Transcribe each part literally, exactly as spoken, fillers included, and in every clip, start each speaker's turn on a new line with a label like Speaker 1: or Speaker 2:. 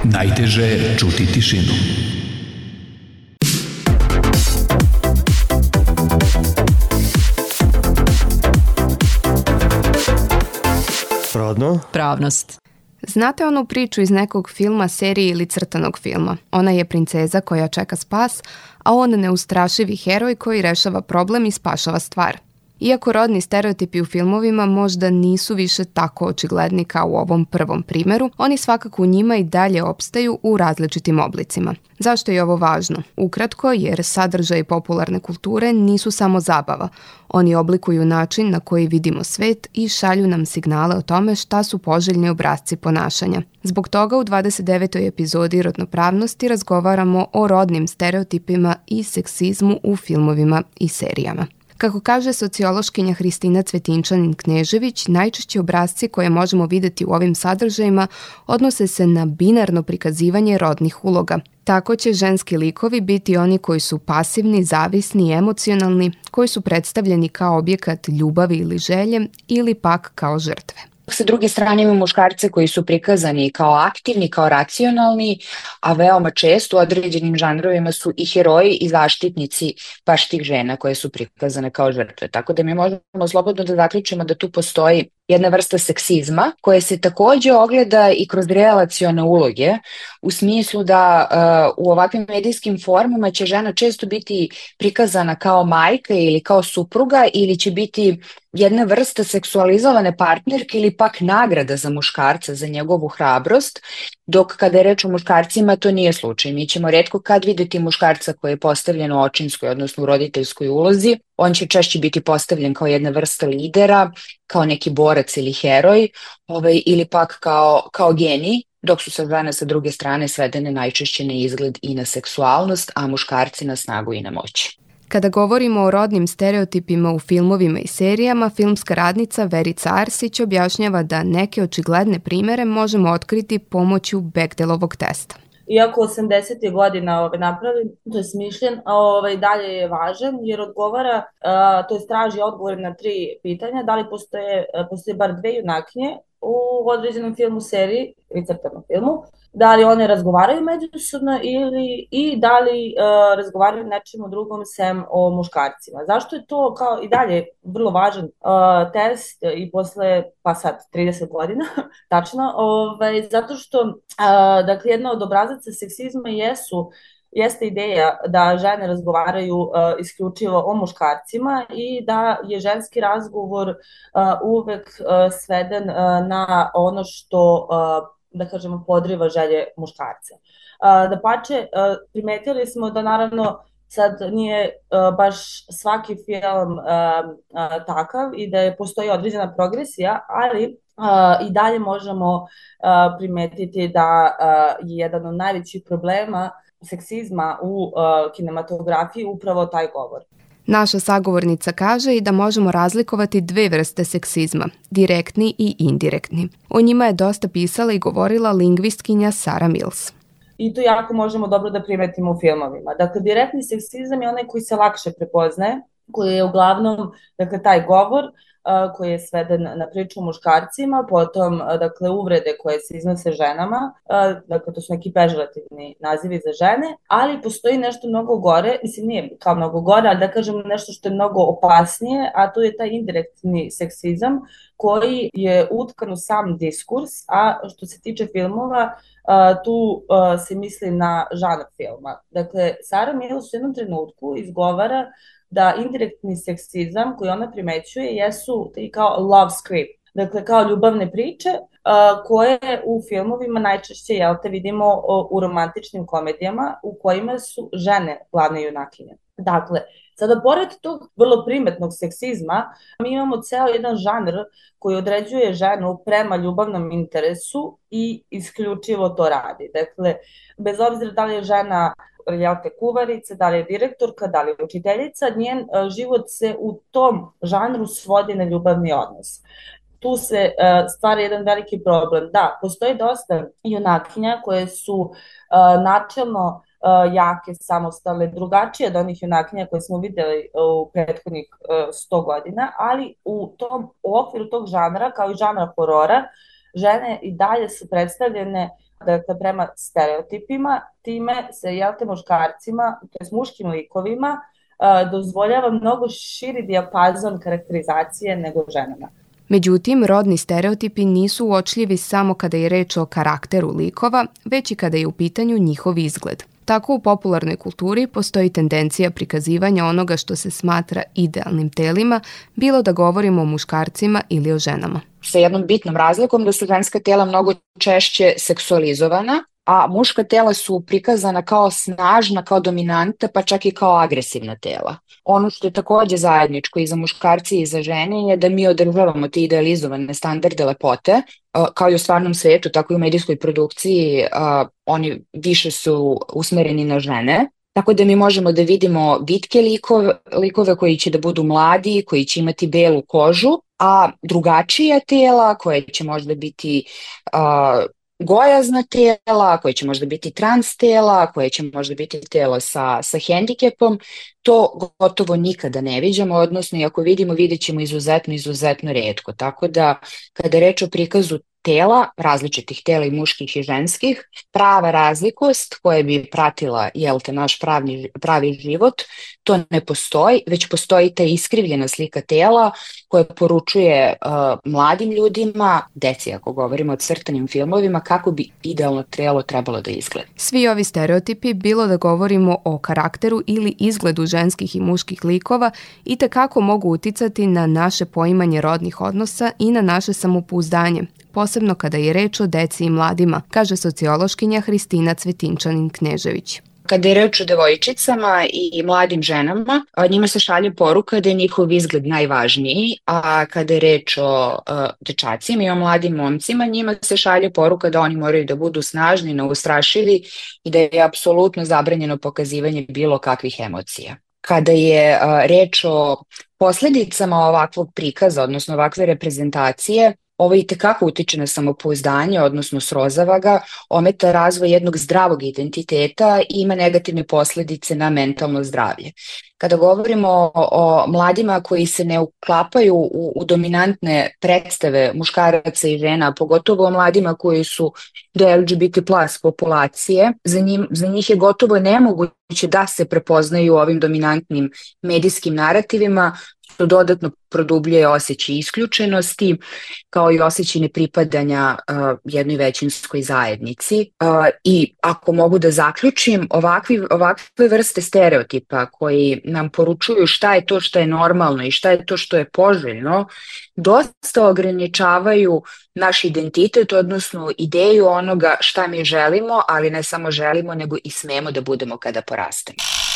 Speaker 1: Najteže je čuti tišinu.
Speaker 2: Rodno?
Speaker 3: Pravnost.
Speaker 4: Znate onu priču iz nekog filma, serije ili crtanog filma? Ona je princeza koja čeka spas, a on neustrašivi heroj koji rešava problem i spašava stvar. Iako rodni stereotipi u filmovima možda nisu više tako očigledni kao u ovom prvom primeru, oni svakako u njima i dalje opstaju u različitim oblicima. Zašto je ovo važno? Ukratko, jer sadržaji popularne kulture nisu samo zabava. Oni oblikuju način na koji vidimo svet i šalju nam signale o tome šta su poželjni obrasci ponašanja. Zbog toga u dvadeset devetoj epizodi Rodnopravnosti razgovaramo o rodnim stereotipima i seksizmu u filmovima i serijama. Kako kaže sociološkinja Hristina Cvetinčanin-Knežević, najčešći obrasci koje možemo videti u ovim sadržajima odnose se na binarno prikazivanje rodnih uloga. Tako će ženski likovi biti oni koji su pasivni, zavisni i emocionalni, koji su predstavljeni kao objekat ljubavi ili želje ili pak kao žrtve.
Speaker 5: Sa druge strane imamo muškarce koji su prikazani kao aktivni, kao racionalni, a veoma često u određenim žanrovima su i heroji i zaštitnici baš tih žena koje su prikazane kao žrtve. Tako da mi možemo slobodno da zaključimo da tu postoji jedna vrsta seksizma koja se takođe ogleda i kroz relacione uloge, u smislu da uh, u ovakvim medijskim formama će žena često biti prikazana kao majka ili kao supruga ili će biti jedna vrsta seksualizovane partnerke ili pak nagrada za muškarca, za njegovu hrabrost, dok kada je reč o muškarcima to nije slučaj. Mi ćemo retko kad videti muškarca koji je postavljen u očinskoj, odnosno u roditeljskoj ulozi. On će češće biti postavljen kao jedna vrsta lidera, kao neki borac ili heroj, ovaj, ili pak kao, kao genij, dok su sa žene sa druge strane svedene najčešće na izgled i na seksualnost, a muškarci na snagu i na moć.
Speaker 4: Kada govorimo o rodnim stereotipima u filmovima i serijama, filmska radnica Verica Arsić objašnjava da neke očigledne primere možemo otkriti pomoću Bechdel-ovog testa.
Speaker 6: Iako osamdesetih godina ovaj, napravljen, to je smišljen, a ovaj, dalje je važan jer odgovara, a, to je traži odgovor na tri pitanja, da li postoje, postoje bar dve junakinje u određenom filmu, seriji ili crtanom filmu, da li one razgovaraju međusobno ili i da li uh, razgovaraju nečemu drugom sem o muškarcima. Zašto je to kao i dalje vrlo važan uh, test i posle, pa sad, trideset godina, tačno, ovaj, zato što, uh, dakle, jedna od obrazaca seksizma jesu jeste ideja da žene razgovaraju uh, isključivo o muškarcima i da je ženski razgovor uh, uvek uh, sveden uh, na ono što uh, da kažemo, podriva želje muškarce. Da pače, primetili smo da naravno sad nije baš svaki film takav i da je postoji određena progresija, ali i dalje možemo primetiti da je jedan od najvećih problema seksizma u kinematografiji upravo taj govor.
Speaker 4: Naša sagovornica kaže i da možemo razlikovati dve vrste seksizma, direktni i indirektni. O njima je dosta pisala i govorila lingvistkinja Sara Mills.
Speaker 6: I to jako možemo dobro da primetimo u filmovima. Dakle, direktni seksizam je onaj koji se lakše prepoznaje, koji je uglavnom, dakle, taj govor uh, koji je sveden na priču o muškarcima, potom, uh, dakle, uvrede koje se iznose ženama, uh, dakle, to su neki pežorativni nazivi za žene, ali postoji nešto mnogo gore, mislim, nije kao mnogo gore, ali da kažem nešto što je mnogo opasnije, a to je taj indirektni seksizam koji je utkan u sam diskurs, a što se tiče filmova, Uh, tu uh, se misli na žanr filma. Dakle, Sara Mills u jednom trenutku izgovara da indirektni seksizam koji ona primećuje jesu i kao love script, dakle kao ljubavne priče uh, koje u filmovima najčešće, jel te, vidimo uh, u romantičnim komedijama u kojima su žene glavne junakinje. Dakle, sada pored tog vrlo primetnog seksizma, mi imamo ceo jedan žanr koji određuje ženu prema ljubavnom interesu i isključivo to radi. Dakle, bez obzira da li je žena jel te, kuvarica, da li je direktorka, da li je učiteljica, njen uh, život se u tom žanru svodi na ljubavni odnos. Tu se uh, stvara jedan veliki problem. Da, postoji dosta junakinja koje su uh, načelno uh, jake, samostalne, drugačije od onih junakinja koje smo videli u prethodnih uh, sto godina, ali u tom u okviru tog žanra, kao i žanra horora, žene i dalje su predstavljene dakle, prema stereotipima, time se, jel te, muškarcima, to jest muškim likovima, dozvoljava mnogo širi dijapazon karakterizacije nego ženama.
Speaker 4: Međutim, rodni stereotipi nisu uočljivi samo kada je reč o karakteru likova, već i kada je u pitanju njihov izgled. Tako u popularnoj kulturi postoji tendencija prikazivanja onoga što se smatra idealnim telima, bilo da govorimo o muškarcima ili o ženama.
Speaker 5: Sa jednom bitnom razlikom da su ženska tela mnogo češće seksualizovana, a muška tela su prikazana kao snažna, kao dominanta, pa čak i kao agresivna tela. Ono što je takođe zajedničko i za muškarci i za žene je da mi održavamo te idealizovane standarde lepote, kao i u stvarnom svetu, tako i u medijskoj produkciji, oni više su usmereni na žene. Tako da mi možemo da vidimo vitke likove, likove koji će da budu mladi, koji će imati belu kožu, a drugačija tela koje će možda biti uh, gojazna tela, koje će možda biti trans tela, koje će možda biti telo sa, sa hendikepom, to gotovo nikada ne viđamo, odnosno i ako vidimo, vidjet ćemo izuzetno, izuzetno retko. Tako da kada je reč o prikazu tela, različitih tela i muških i ženskih, prava razlikost koja bi pratila, jel te, naš pravni, pravi život, to ne postoji, već postoji ta iskrivljena slika tela koja poručuje uh, mladim ljudima, deci ako govorimo o crtanim filmovima, kako bi idealno telo trebalo da izgleda.
Speaker 4: Svi ovi stereotipi, bilo da govorimo o karakteru ili izgledu ženskih i muških likova, i tekako mogu uticati na naše poimanje rodnih odnosa i na naše samopouzdanje, posebno kada je reč o deci i mladima, kaže sociološkinja Hristina Cvetinčanin-Knežević.
Speaker 5: Kada je reč o devojčicama i mladim ženama, njima se šalje poruka da je njihov izgled najvažniji, a kada je reč o dečacima i o mladim momcima, njima se šalje poruka da oni moraju da budu snažni, neustrašivi i da je apsolutno zabranjeno pokazivanje bilo kakvih emocija. Kada je reč o posledicama ovakvog prikaza, odnosno ovakve reprezentacije, ovo i tekako utiče na samopouzdanje, odnosno srozava ga, ometa razvoj jednog zdravog identiteta i ima negativne posledice na mentalno zdravlje. Kada govorimo o, o mladima koji se ne uklapaju u, u dominantne predstave muškaraca i žena, pogotovo o mladima koji su do el ge be te plus populacije, za, njim, za njih je gotovo nemoguće da se prepoznaju ovim dominantnim medijskim narativima, što dodatno produbljuje osjećaj isključenosti, kao i osjećaj nepripadanja uh, jednoj većinskoj zajednici. Uh, I ako mogu da zaključim, ovakvi, ovakve vrste stereotipa koji nam poručuju šta je to što je normalno i šta je to što je poželjno, dosta ograničavaju naš identitet, odnosno ideju onoga šta mi želimo, ali ne samo želimo, nego i smemo da budemo kada porastemo.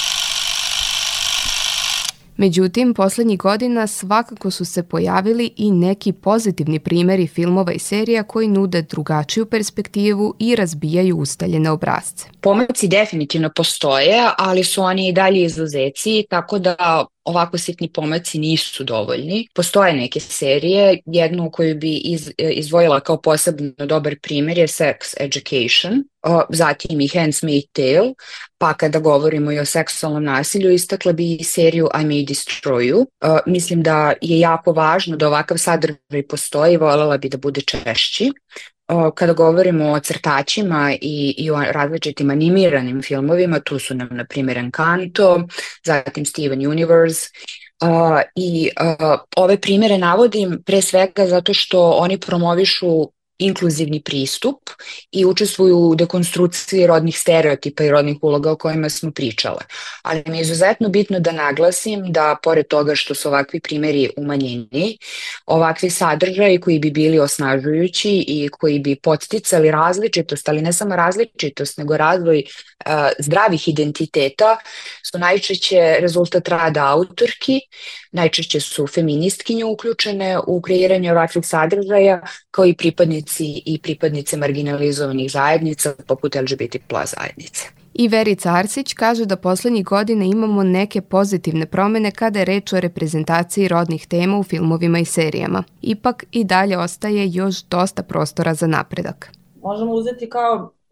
Speaker 4: Međutim, poslednjih godina svakako su se pojavili i neki pozitivni primeri filmova i serija koji nude drugačiju perspektivu i razbijaju ustaljene obrasce.
Speaker 5: Pomaci definitivno postoje, ali su oni i dalje izuzeci, tako da ovako sitni pomaci nisu dovoljni. Postoje neke serije, jednu koju bi iz, izdvojila kao posebno dobar primjer je Sex Education, zatim i Handmaid's Tale, pa kada govorimo i o seksualnom nasilju, istakla bi i seriju I May Destroy You. Mislim da je jako važno da ovakav sadržaj postoji i voljela bi da bude češći. Kada govorimo o crtačima i, i o različitim animiranim filmovima, tu su nam, na primjer, Encanto, zatim Steven Universe, uh, i uh, ove primjere navodim pre svega zato što oni promovišu inkluzivni pristup i učestvuju u dekonstrukciji rodnih stereotipa i rodnih uloga o kojima smo pričale. Ali mi je izuzetno bitno da naglasim da pored toga što su ovakvi primjeri umanjeni, ovakvi sadržaji koji bi bili osnažujući i koji bi podsticali različitost, ali ne samo različitost, nego razvoj uh, zdravih identiteta, su najčešće rezultat rada autorki, najčešće su feministkinje uključene u kreiranje ovakvih sadržaja, kao i pripadnici i pripadnice marginalizovanih zajednica poput el ge be te plus zajednice.
Speaker 4: I Verica Arsić kaže da poslednjih godina imamo neke pozitivne promene kada je reč o reprezentaciji rodnih tema u filmovima i serijama. Ipak i dalje ostaje još dosta prostora za napredak.
Speaker 6: Možemo uzeti kao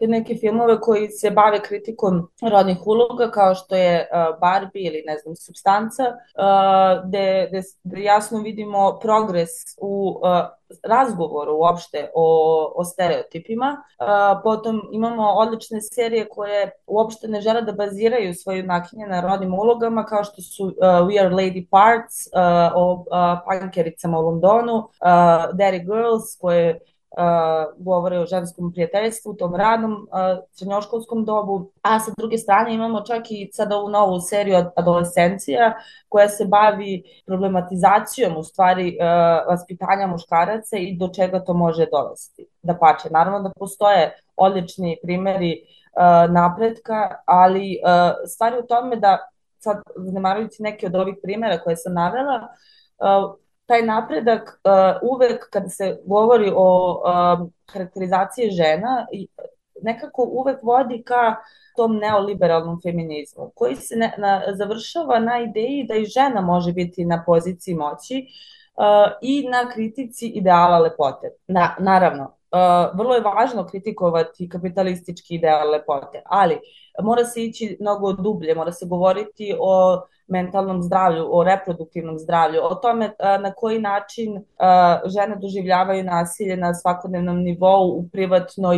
Speaker 6: te neke filmove koji se bave kritikom rodnih uloga, kao što je uh, Barbie ili, ne znam, Supstanca, uh, gde, gde, gde jasno vidimo progres u uh, razgovoru uopšte o, o stereotipima. Uh, potom imamo odlične serije koje uopšte ne žele da baziraju svoje junakinje na rodnim ulogama, kao što su uh, We Are Lady Parts, uh, o uh, pankericama u Londonu, uh, Derry Girls, koje Uh, govore o ženskom prijateljstvu u tom radnom uh, srednjoškolskom dobu, a sa druge strane imamo čak i sada ovu novu seriju Adolescencija koja se bavi problematizacijom u stvari uh, vaspitanja muškaraca i do čega to može dovesti. Da pače, naravno da postoje odlični primeri uh, napretka, ali uh, stvari u tome da sad zanemarujući neke od ovih primera koje sam navela, uh, taj napredak uh, uvek kada se govori o uh, karakterizaciji žena nekako uvek vodi ka tom neoliberalnom feminizmu koji se ne, na, završava na ideji da i žena može biti na poziciji moći uh, i na kritici ideala lepote. Na, naravno, uh, vrlo je važno kritikovati kapitalistički ideal lepote, ali mora se ići mnogo dublje, mora se govoriti o mentalnom zdravlju, o reproduktivnom zdravlju, o tome na koji način žene doživljavaju nasilje na svakodnevnom nivou u privatnoj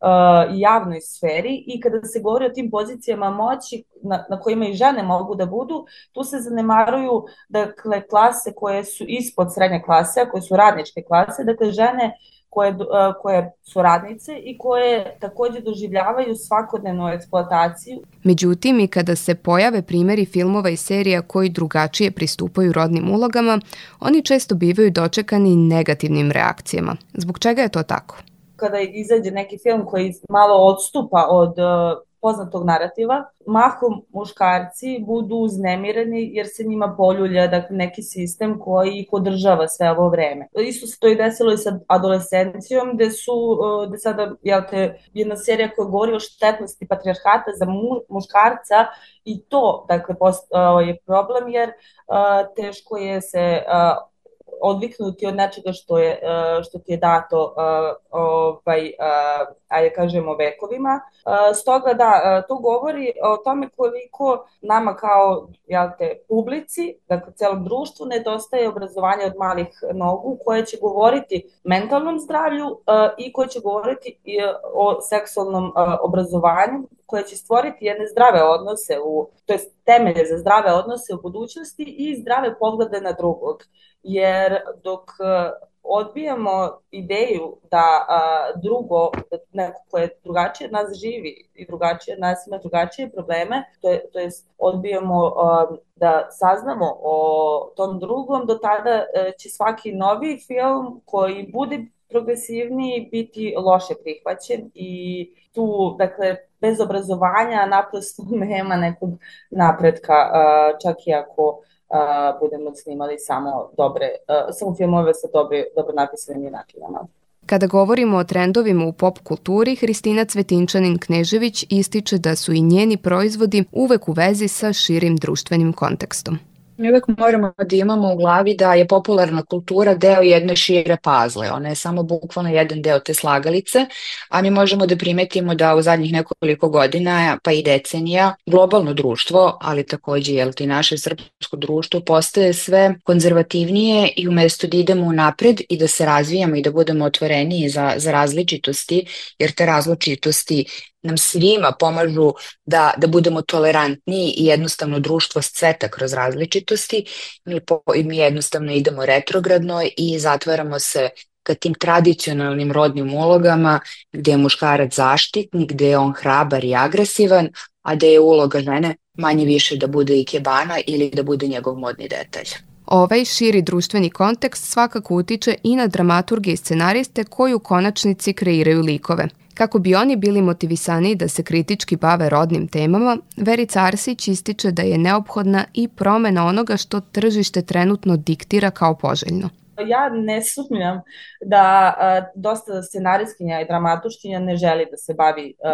Speaker 6: i javnoj sferi i kada se govori o tim pozicijama moći na, na kojima i žene mogu da budu, tu se zanemaruju dakle, klase koje su ispod srednje klase, koje su radničke klase, dakle žene koje, koje su radnice i koje takođe doživljavaju svakodnevnu eksploataciju.
Speaker 4: Međutim, i kada se pojave primjeri filmova i serija koji drugačije pristupaju rodnim ulogama, oni često bivaju dočekani negativnim reakcijama. Zbog čega je to tako?
Speaker 6: Kada izađe neki film koji malo odstupa od poznatog narativa, mahom muškarci budu uznemireni jer se njima poljulja dakle, neki sistem koji ih održava sve ovo vreme. Isto se to i desilo i sa Adolescencijom, gde su, gde sada jel te, jedna serija koja govori o štetnosti patrijarhata za mu, muškarca i to dakle, post, uh, je problem jer uh, teško je se uh, odviknuti od nečega što je što ti je dato ovaj ajde kažemo vekovima. Stoga da to govori o tome koliko nama kao jel te publici, dakle celom društvu nedostaje obrazovanja od malih nogu koje će govoriti mentalnom zdravlju i koje će govoriti o seksualnom obrazovanju koje će stvoriti jedne zdrave odnose u to jest temelje za zdrave odnose u budućnosti i zdrave poglede na drugog. Jer dok odbijamo ideju da a, drugo, da neko koje drugačije od nas živi i drugačije od nas ima drugačije probleme, to je, to jest odbijamo a, da saznamo o tom drugom, do tada a, će svaki novi film koji bude progresivniji biti loše prihvaćen i tu, dakle, bez obrazovanja naprosto nema nekog napretka, a, čak i ako Uh, budemo snimali samo dobre, uh, samo filmove sa dobre, dobro napisanim junakinjama.
Speaker 4: Kada govorimo o trendovima u pop kulturi, Hristina Cvetinčanin-Knežević ističe da su i njeni proizvodi uvek u vezi sa širim društvenim kontekstom.
Speaker 5: Mi uvek moramo da imamo u glavi da je popularna kultura deo jedne šire pazle. Ona je samo bukvalno jedan deo te slagalice, a mi možemo da primetimo da u zadnjih nekoliko godina, pa i decenija, globalno društvo, ali takođe jel ti naše srpsko društvo, postaje sve konzervativnije i umesto da idemo napred i da se razvijamo i da budemo otvoreniji za, za različitosti, jer te različitosti nam svima pomažu da, da budemo tolerantniji i jednostavno društvo scveta kroz različitosti, mi, po, mi jednostavno idemo retrogradno i zatvaramo se ka tim tradicionalnim rodnim ulogama gde je muškarac zaštitnik, gde je on hrabar i agresivan, a da je uloga žene manje više da bude ikebana ili da bude njegov modni detalj.
Speaker 4: Ovaj širi društveni kontekst svakako utiče i na dramaturge i scenariste koji u konačnici kreiraju likove. Kako bi oni bili motivisaniji da se kritički bave rodnim temama, Verica Arsić ističe da je neophodna i promena onoga što tržište trenutno diktira kao poželjno.
Speaker 6: Ja ne sumnjam da a, dosta scenarijskinja i dramaturškinja ne želi da se bavi a,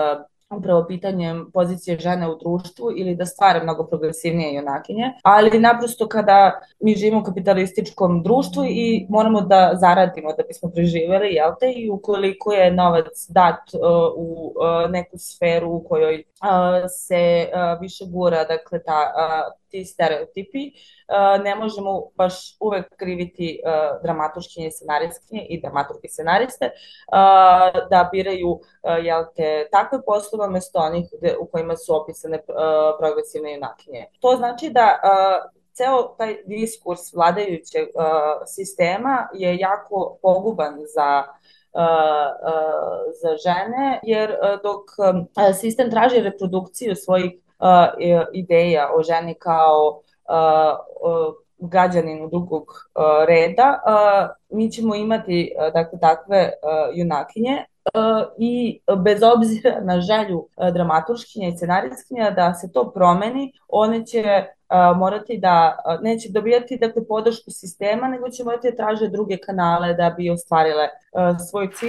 Speaker 6: upravo pitanjem pozicije žene u društvu ili da stvara mnogo progresivnije junakinje, ali naprosto kada mi živimo u kapitalističkom društvu i moramo da zaradimo da bismo preživeli, jel te, i ukoliko je novac dat uh, u uh, neku sferu u kojoj uh, se uh, više gura, dakle, ta, uh, ti stereotipi, uh, ne možemo baš uvek kriviti uh, dramaturškinje i scenaristkinje i dramaturgi scenariste uh, da biraju uh, jel te, takve poslove mesto onih u kojima su opisane uh, progresivne junakinje. To znači da uh, ceo taj diskurs vladajućeg uh, sistema je jako poguban za Uh, uh, za žene, jer uh, dok uh, sistem traži reprodukciju svojih uh, ideja o ženi kao uh, uh, građaninu drugog uh, reda, uh, mi ćemo imati uh, dakle, takve uh, junakinje uh, i bez obzira na želju uh, dramaturškinja i scenaristkinja da se to promeni, one će Uh, morati da, uh, neće dobijati dakle, podršku sistema, nego će morati da traže druge kanale da bi ostvarile uh, svoj cilj.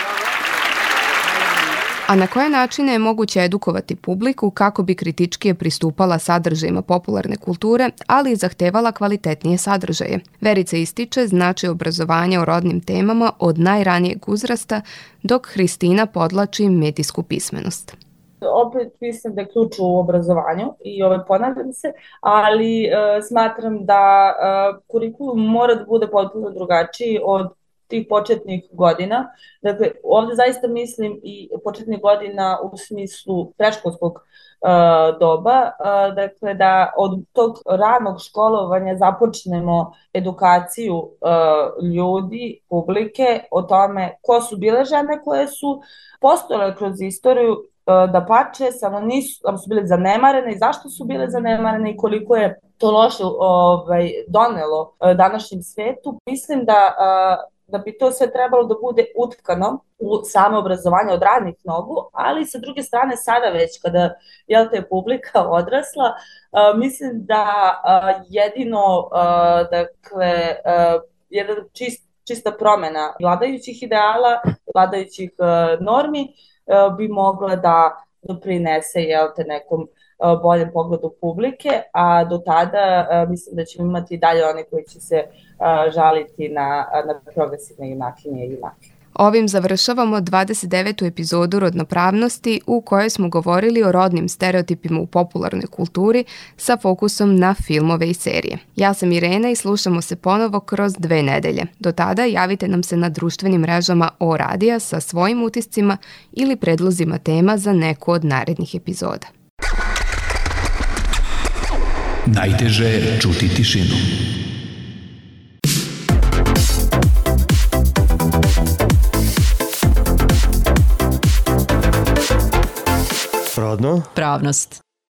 Speaker 4: A na koje načine je moguće edukovati publiku kako bi kritičkije pristupala sadržajima popularne kulture, ali i zahtevala kvalitetnije sadržaje? Verica ističe značaj obrazovanja o rodnim temama od najranijeg uzrasta, dok Hristina podlači medijsku pismenost.
Speaker 6: Opet mislim da je ključ u obrazovanju i ovaj, ponavljam se, ali e, smatram da e, kurikulum mora da bude potpuno drugačiji od tih početnih godina. Dakle, ovde zaista mislim i početnih godina u smislu predškolskog e, doba, e, dakle da od tog ranog školovanja započnemo edukaciju e, ljudi, publike o tome ko su bile žene koje su postojale kroz istoriju, da pače, samo nisu, samo su bile zanemarene i zašto su bile zanemarene i koliko je to loše ovaj, donelo današnjem svetu. Mislim da, da bi to sve trebalo da bude utkano u samo obrazovanje od ranih nogu, ali sa druge strane sada već kada jel te publika odrasla, mislim da jedino dakle, jedan čist, čista promena vladajućih ideala, vladajućih normi bi mogla da doprinese jel te, nekom boljem pogledu publike, a do tada mislim da ćemo imati dalje one koji će se žaliti na, na progresivne junakinje i junake.
Speaker 4: Ovim završavamo dvadeset devetu epizodu Rodnopravnosti u kojoj smo govorili o rodnim stereotipima u popularnoj kulturi sa fokusom na filmove i serije. Ja sam Irena i slušamo se ponovo kroz dve nedelje. Do tada javite nam se na društvenim mrežama O Radija sa svojim utiscima ili predlozima tema za neku od narednih epizoda.
Speaker 1: Najteže je čuti tišinu.
Speaker 2: Rodno?
Speaker 3: Pravnost.